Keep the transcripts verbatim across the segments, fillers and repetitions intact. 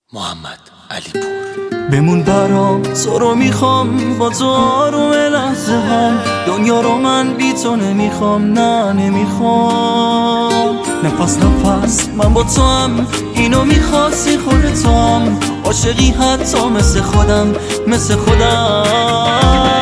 محمد علی پور. بمون برام، تو رو میخوام، با تو آروم لحظه هم. دنیا رو من بی تو نمیخوام، نه نمیخوام. نفس نفس من با تو هم، اینو میخواستی خودت هم. عاشقی حتی مثل خودم، مثل خودم.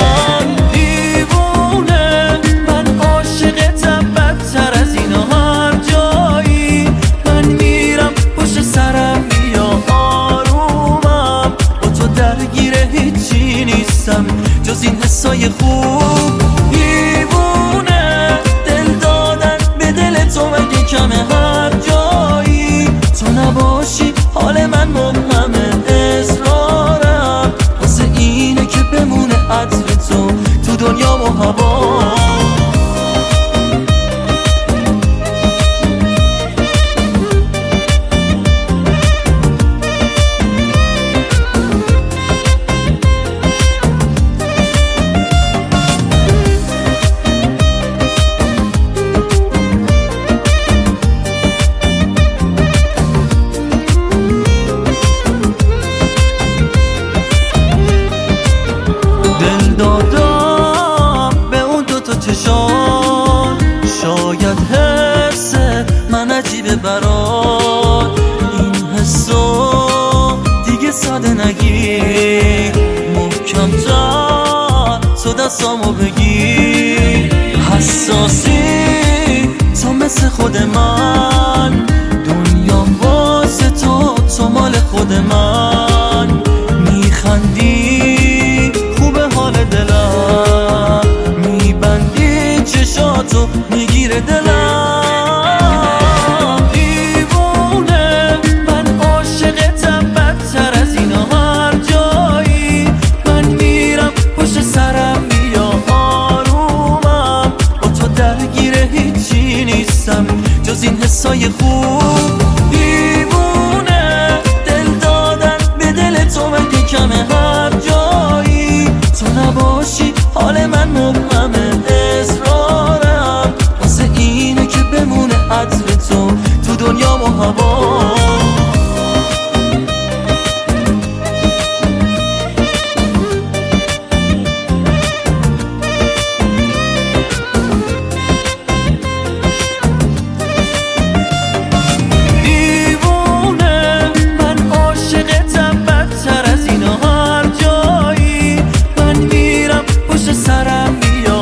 دیوونه من عاشقتم، بدتر از اینا هر جایی. من میرم پشت سرم، بیا آرومم. با تو درگیر هیچی نیستم جز این حسای خوب. دیوونه دل دادن به دل تو مگه کمه؟ هر جایی تو نباشی حال من مبهمه. اصرارم واسه اینه که بمونه عطر تو تو دنیا و هوا. دادم به اون دوتا چشان، شاید حس من عجیبه برات. این حسو دیگه ساده نگیر، محکم تر تو دستامو بگیر. حساسی تو مثل خود من، دنیام واسه تو، تو مال خود من. میخندی چشاتو میگیره دلم. دیوونه من عاشقتم، بدتر از اینا هر جایی. من میرم پشت سرم، بیا آرومم. با تو درگیر هیچی نیستم جز این حسای خوب. دیوونه دل دادن به دل تو مگه کمه؟ هر جایی تو نباشی حال من مبهمه. اصرارم واسه اینه که بمونه عطر تو تو دنیا و هوا. دیوونه من عاشقتم، بدتر از اینا هر جایی. من میرم پشت سرم،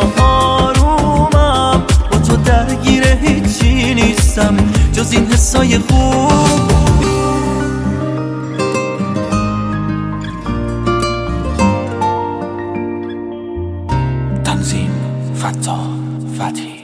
درگیر هیچی نیستم جز این حسای خوب. تنظیم فتاح فتحی.